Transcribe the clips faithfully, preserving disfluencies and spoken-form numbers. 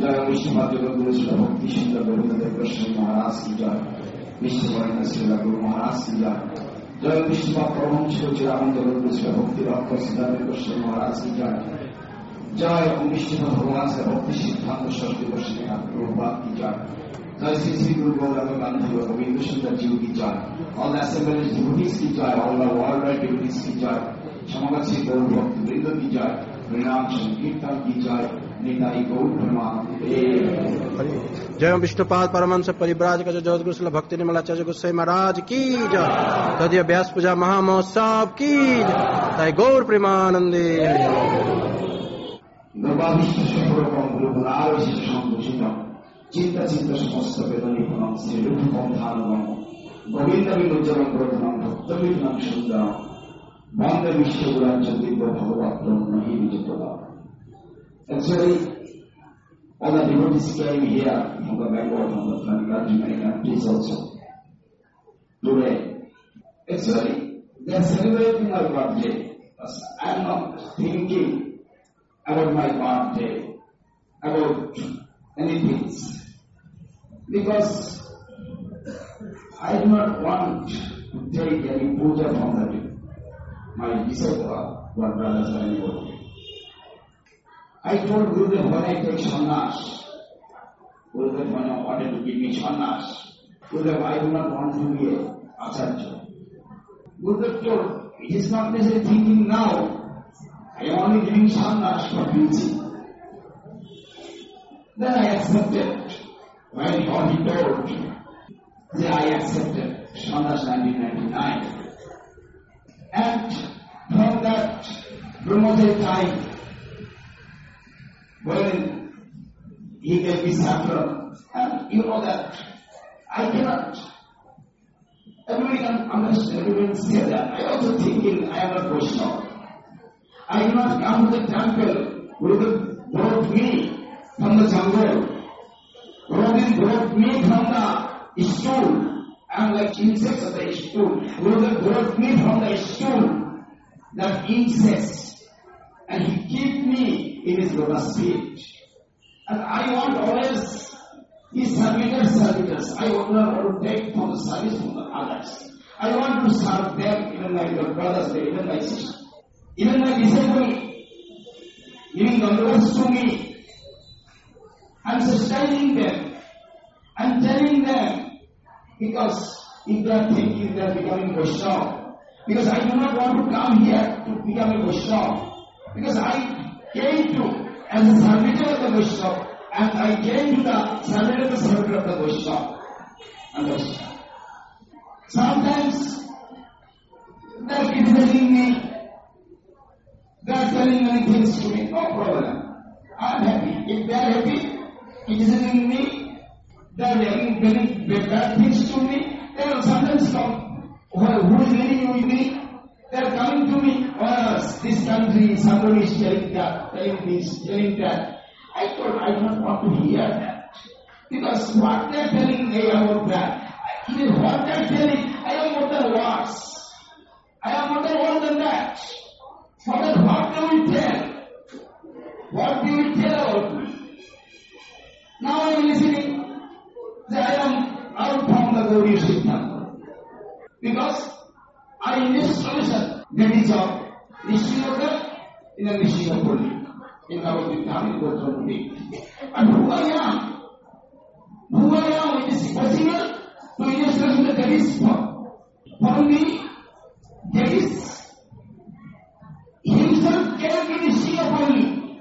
जय विष्णुपाद गुरु श्री भक्ति सुंदर गोविंद कृष्ण महाराज की जय, विष्णु श्री गुरु महाराज की जय, जय विष्णुपाद परमहंस चिरानंद गुरु श्री भक्ति भक्त सिद्धार्थ कृष्ण महाराज की जय, जय विष्णुपाद भगवान श्री भक्ति सिद्धांत सरस्वती कृष्ण प्रभुपाद की जय, जय श्री श्री गुरु गोविंद गांधी गोविंद सुंदर जी की जय, ऑल assemblies devotees की जय, ऑल worldwide devotees की जय, समागत गौर भक्त वृंद की जय, हरिनाम संकीर्तन की जय, निताई गौर प्रेमानंद। जय विष्णुपाद परमहंस परिव्राजक जगत गुरु भक्ति निर्मलाचार्य गोसाई महाराज की जय, तदीय व्यास पूजा महामहोत्सव की जय, ताई गौर प्रेमानंदे। चिंता चिंता समस्त वेदनिपुणं श्रीरूपं धारणं गोविंद विलोचनं प्रधानं भक्तविघ्नं सुन्दरं वन्दे विश्वगुराचं Divya भगवत् ब्रह्महि विजयप्रदा। Actually, all the devotees came here from the backward, from the front country, many countries also. Today, actually, they are celebrating my birthday. I am not thinking about my birthday, about anything. Because I do not want to take any puja from the my disciple, or brothers or anybody. I told Gurudev when I take sannyas, Gurudev when I wanted to give me sannyas, Gurudev I do not want to be a acharya. Gurudev told, it is not necessary thinking now, I am only giving sannyas for preaching. Then I accepted. When he told, then I accepted sannyas nineteen ninety-nine. And from that Brahmodaya time, when he gave me saffron, and you know that I cannot, everybody can understand, everybody can say that. I also thinking I am a Vaishnava. I do not come to the temple, Gurudev brought me from the jungle. Gurudev brought me from the stool. I am like insects of the stool. Gurudev brought me from the stool, that insects, and he kept me in his lotus feet. And I want always his servitors, servitors. I want not to take from the service from the others. I want to serve them, even like your brothers, even my sisters, even my disciple, giving the words to me. I'm sustaining them. I'm telling them, because if they are thinking they are becoming Vaishnava, because I do not want to come here to become a Vaishnava, because I came to as a servitor of the Vaishnava, and I came to the servitor of the servitor of the Vaishnava. Understand? Sometimes they are criticizing me, they are telling many things to me, no problem. I am happy. If they are happy, criticizing me, they are telling very bad things to me, they will sometimes come. Who is living with me? They are coming to me. Oh, this country, somebody is telling that, telling this, telling that. I told I do not want to hear that. Because what they are telling me about that, even what they are telling, I am more than words. I am more than more than that. For that, what they will tell? What they will tell about me? Now I am listening that I am out from the Gauriya Siddhanta. Because I in this solution, that is of Nishinoka in a Nishinopoli, in our Vitami Gotrapudi. And who I am? Who I am, it is possible to illustrate that there is for, for me, there is himself came in Nishinopoli.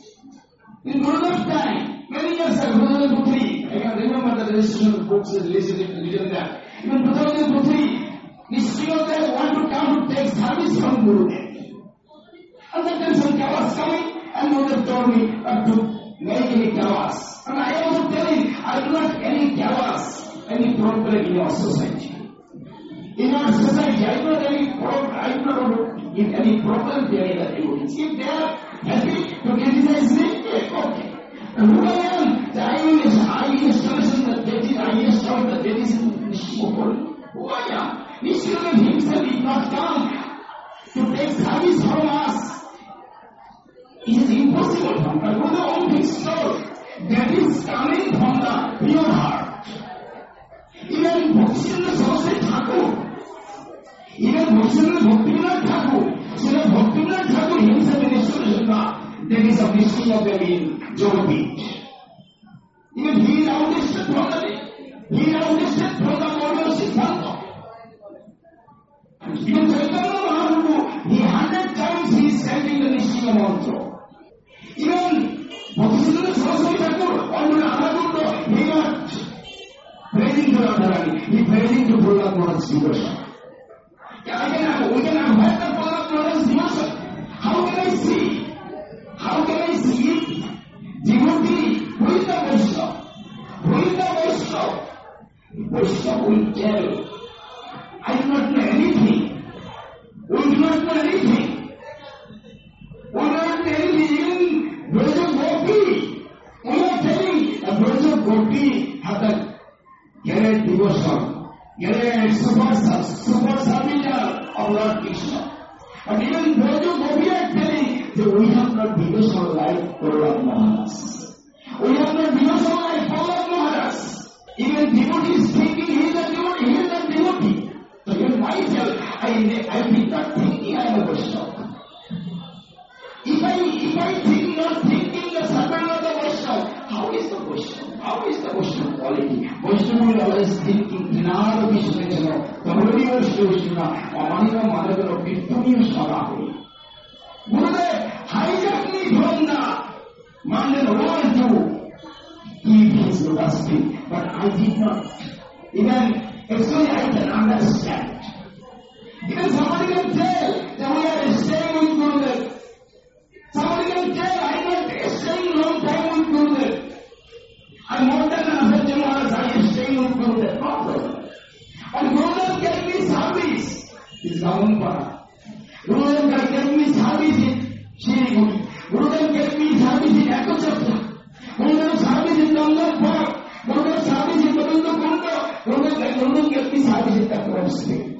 In Gurudev's time, many years ago, two thousand three, I can remember the registration books is written there. Even two thousand three, Nishinopoli want to come to take service from Gurudev. And then there is some kawas coming, and Gurudev told me not to make any kawas. And I also telling, I do not any kawas, any problem in your society. In our society, I do not any problem, I do not want to give any problem to any other devotees. If they are happy to criticize me, yes, okay. And who I am, the I am I installation, the deity, I installed the deity in Nishimopoli. Who I am? Nishimopoli himself did not come to take service from us. It is impossible from God. Gurudev all things told. that is coming from the pure heart. Even Bhaktivinoda Saraswati Thakur, even Bhaktivinoda Thakur, so that Bhaktivinoda Thakur himself in his Sutta, there is a mystery of the name Jogapit. Even he is outlisted from the he is outlisted from the body of Siddhanta. Even Chaitanya Mahaprabhu, he hundred times he is chanting the Nishchaya mantra. Even Bhaktivinoda Saraswati Thakur, or Radhakunda, he not praising to Radharani, he praising to Prahlad Maharaj's devotion. I can have, we can have heard the Prahlad Maharaj's devotion. How can I see? How can I see it? Devotee, who is the Vaishnava? Who is the Vaishnava? Vaishnava will tell, I do not know anything. We do not know anything. We do not know anything. Even Braja Gopi, we are telling a Braja Gopi has a great devotion, great super, super servitor of Lord Krishna. But even Braja Gopi are telling that we have not devotion like Prahlad Maharaj. We have not devotion like Prahlad Maharaj. Even devotees thinking he is a devotee, he is a devotee. So even myself, I, I did not thinking I am a Vaishnava. If I, if I think not thinking the servant of the Vaishnava, how is the Vaishnava? How is the Vaishnava quality? Vaishnava will always thinking, Dinara Vishnu, Tamari Vishnu, Amana Madagara, Vitumi Sarahi. Gurudev, hijack me from the Mandan world to give his lotus feet, but I did not. Even actually I can understand. Even somebody can tell that we are staying with Gurudev. Somebody can tell I am not staying long time with Gurudev. I am more than Asatya Maharaj, I am staying with Gurudev. No problem. But Gurudev gave me service. It's Gamunpara. Gurudev gave me service in Shiriguri. Gurudev gave me service in Ekachatra. Gurudev service in Dangan Park. Gurudev service in Govinda Kunda. Gurudev gave me service in Takram State.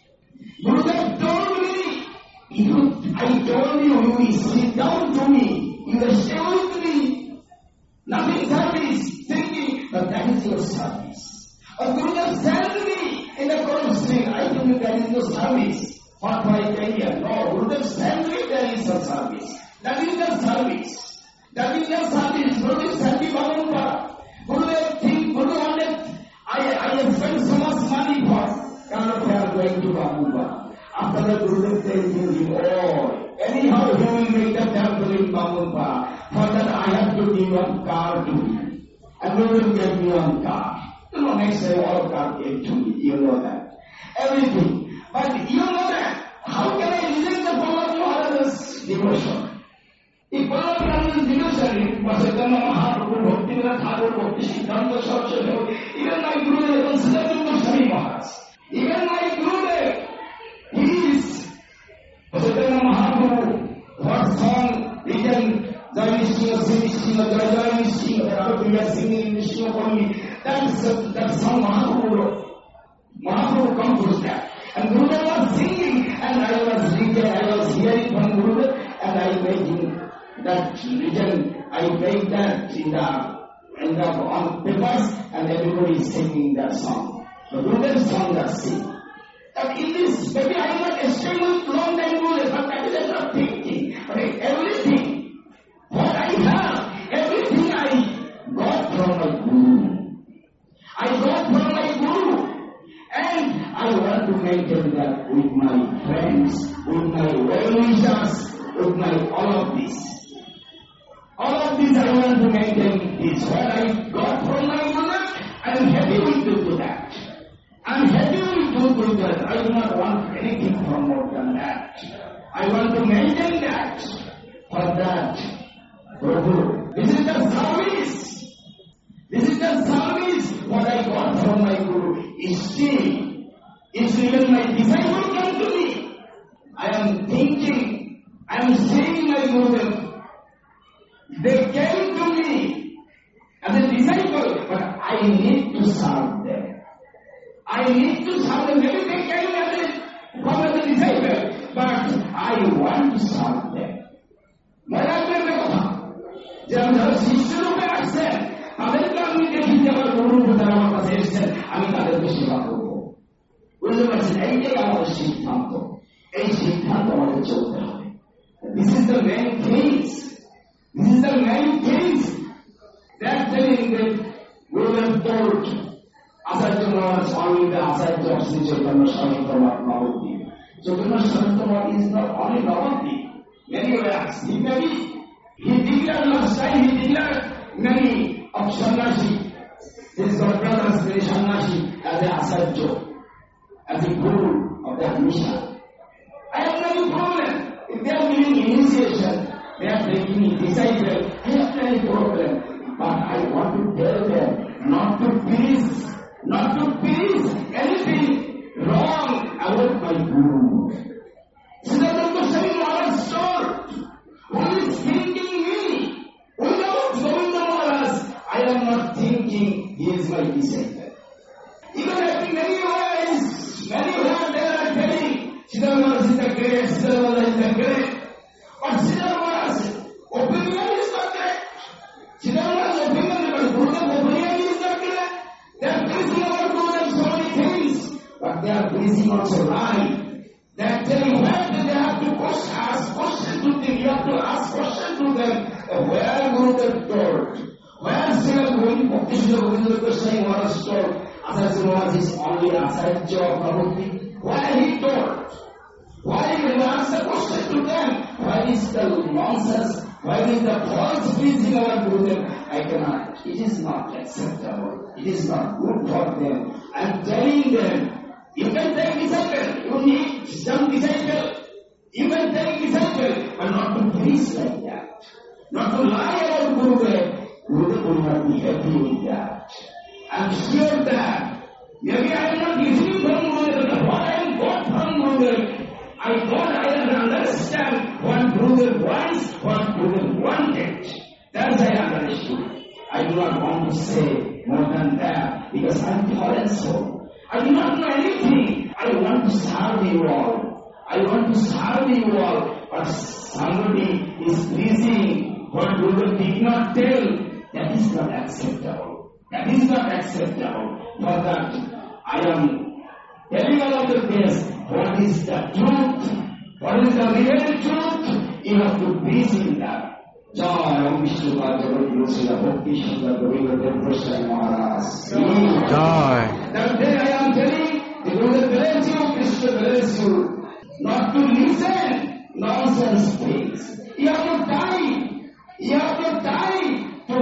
Gurudev told me, you, I told you, you will sit down to me, you will stay with me. Nothing service, thinking, but that is your service. Or Gurudev sent me in the Takram State, I think that is your service. What my career? No, Gurudev sent me, there is a service. That is the service. That is the service. Gurudev sent me Bhavanpara. Gurudev think, Gurudev wanted, I, I have spent so much money for Kannada, they are going to Bhavanpara. After that, Gurudev tells him, oh, anyhow he will make the temple in Bhavanpara. For that I have to give one car to him. And Gurudev gave me one car. You know, next day all car came to me. You know that. Everything. But you know that. How can I resist the Prahlad Maharaj's devotion? If Prahlad Maharaj's devotion was a Chaitanya Mahaprabhu, Bhaktivinoda Thakur, Bhakti Siddhanta Saraswati, even my Gurudev considered Goswami Maharaj. Even my Gurudev, he is Chaitanya Mahaprabhu. What song written, Jai Nishya, Sri Nishya, Jai Jai Nishya, that we are singing in Nishya only. That's that song Mahaprabhu wrote. Mahaprabhu composed that. And Gurudev was singing, and I was reading, I was hearing from Gurudev, and I made him that written, I made that in the, in the, on papers, and everybody is singing that song. The Gurudev song that sing. And in this, maybe I am not staying with long time Gurudev, but that is not thinking. But everything, what I have, everything I got from my Guru. I got from my Guru. And I want to maintain that with my friends, with my well-wishers, with my all of this. All of this I want to maintain this. What I got from my Guru, I am happy with to do that. I am happy with to do that. I do not want anything from more than that. I want to maintain that. For that, Prabhu, this is the service. This is the service what I got from my Guru. Is still, if even my disciple come to me, I am thinking, I am saying my Gurudev, they came to me as a disciple, but I need to serve them. I need to serve them. Maybe they came as a, come as a disciple, but I want to serve them. Mera apne mein kotha, jab jab shishya rupe asche, গুরু যারা আমার কাছে এসেছেন আমি তাদেরকে সেবা করবো। বুঝতে পারছেন? এইটাই আমাদের সিদ্ধান্ত। এই সিদ্ধান্ত আমাদের চলতে হবে। This is the main things. This is the main things. That telling that we were told Acharya Maharaj only the Acharya of Sri Chaitanya Saraswati Navadvip. Chaitanya Saraswati is not only Navadvip. Many words. He maybe he declared last time he declared many of Sannyasi. His brothers, many Sannyasi as a Acharya, as a guru of that mission. I have no problem. If they are giving initiation, they are taking disciple, I have no problem. But I want to tell them not to please, not to please anything wrong about my guru. Siddhartha Goswami Maharaj told, who is thinking me? Without Govinda Maharaj, I am not thinking he is my disciple. Even I think many ways, many ways they are telling, Siddhartha Maharaj is the great, Siddhartha Maharaj is the great. But Siddhartha Maharaj's opinion is not correct. Siddhartha Maharaj's opinion, but Gurudev's opinion is not correct. They are pleasing our Gurudev so many things, but they are pleasing also right. They are telling where they have to question, ask questions to them. You have to ask questions to them. Where Gurudev told? Where Srila Govinda Goswami Maharaj told? Acharya Maharaj is only Acharya of Navadvip. Why he told? Why when you ask the question to them? Why is the nonsense? Why is the false pleasing our Gurudev? I cannot. It is not acceptable. It is not good for them. I am telling them, you can take disciple. You need some disciple. You can take disciple, but not to please like that. Not to lie about Gurudev. Gurudev will not be happy with that. I am sure that maybe I am not listening from Gurudev, but what I am got from Gurudev, I thought I can understand what Gurudev wants, what Gurudev wanted. That's I understood. I do not want to say more than that because I am foreign soul. I do not know anything. I want to serve you all. I want to serve you all. But somebody is pleasing what Gurudev did not tell. That is not acceptable. That is not acceptable. For that, I am telling all of the best. What is the truth? What is the real truth? You have to please in that. Jai Om Vishnu Padma Guru Srila Bhakti Sundar Govinda Dev Goswami Maharaj. Jai. That day I am telling, the Guru bless you, Krishna bless you, not to listen nonsense things. You have no time. You have no time to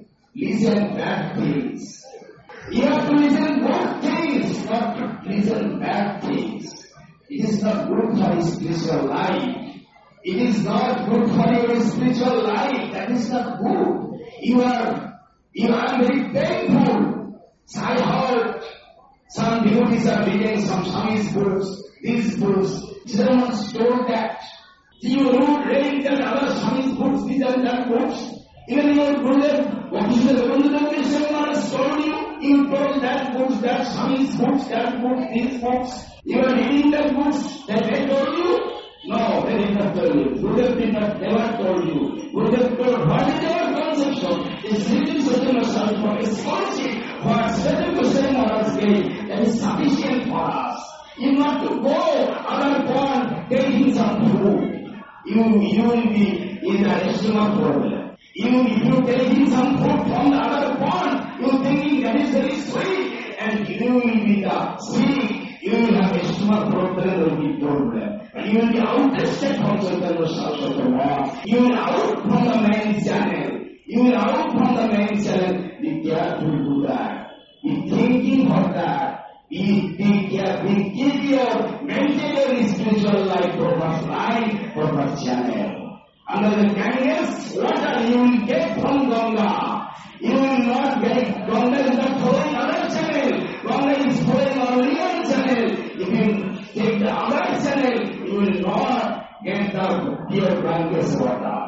listen bad things. You have to listen good things, not to listen bad things. It is not good for your spiritual life. It is not good for your spiritual life. That is not good. You are, you are very painful. So I heard some devotees are reading some Swami's books, these books. Someone told that. You wrote reading that other Swami's books, these and that books. Even your Gurudev, what is the Govinda Goswami Maharaj told you? You told that books, that Swami's books, that books, these books. You are reading that books that they told you? No, they did not tell you. Gurudev did not never told you. Gurudev told what is your conception? Is written Chaitanya Saraswati is scholarship. What Chaitanya Goswami Maharaj gave, that is sufficient for us. You not to go other pond taking some food. You, you will be in the stomach problem. You, if you taking some food from the other pond, you thinking that is very sweet, and you will be the sweet. You will have a stomach problem, will be problem. And you will be outlisted from Chaitanya Saraswati Maharaj. You will out from the main channel. You will out from the main channel. Be careful to do that. Be thinking of that. Be, be careful. Keep your maintain your spiritual life proper line, proper channel. Under the kindness, water you will get from Ganga. You will not get, Ganga is not following other channel. Ganga is following only one channel. If you take the other channel, you will not get the pure Ganges water.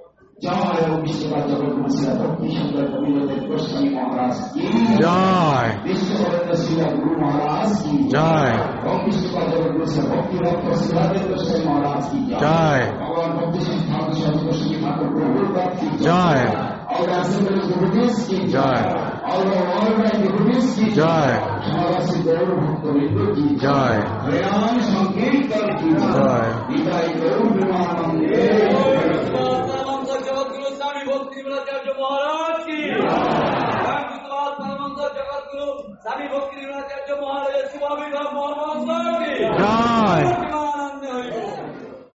Jai Om Vishnu Padma Guru Srila Bhakti Sundar Govinda Dev Goswami Maharaj ki Jai. Vishnu Padma Srila Guru Maharaj ki Jai. Om Vishnu Padma Guru Srila Bhakti Bhakta Srila Dev Goswami Maharaj ki Jai. Bhagavan Bhakti Siddhanta Swami Goswami Thakur Prabhupada ki Jai. all the assemblies devotees ki Joy, all the worldwide devotees ki জয়, সমাবাসী গৌর ভক্তবৃন্দ কি জয়, হরিনাম সংকীর্তন কি জয়। নিতাই গৌর প্রেমানন্দে জগৎগুরু স্বামী ভক্তি বিমলাচার্য মহারাজ কি জগৎগুরু স্বামী ভক্তি বিমলাচার্য মহারাজ শিবাবিধাম মহারাজ কি জয়।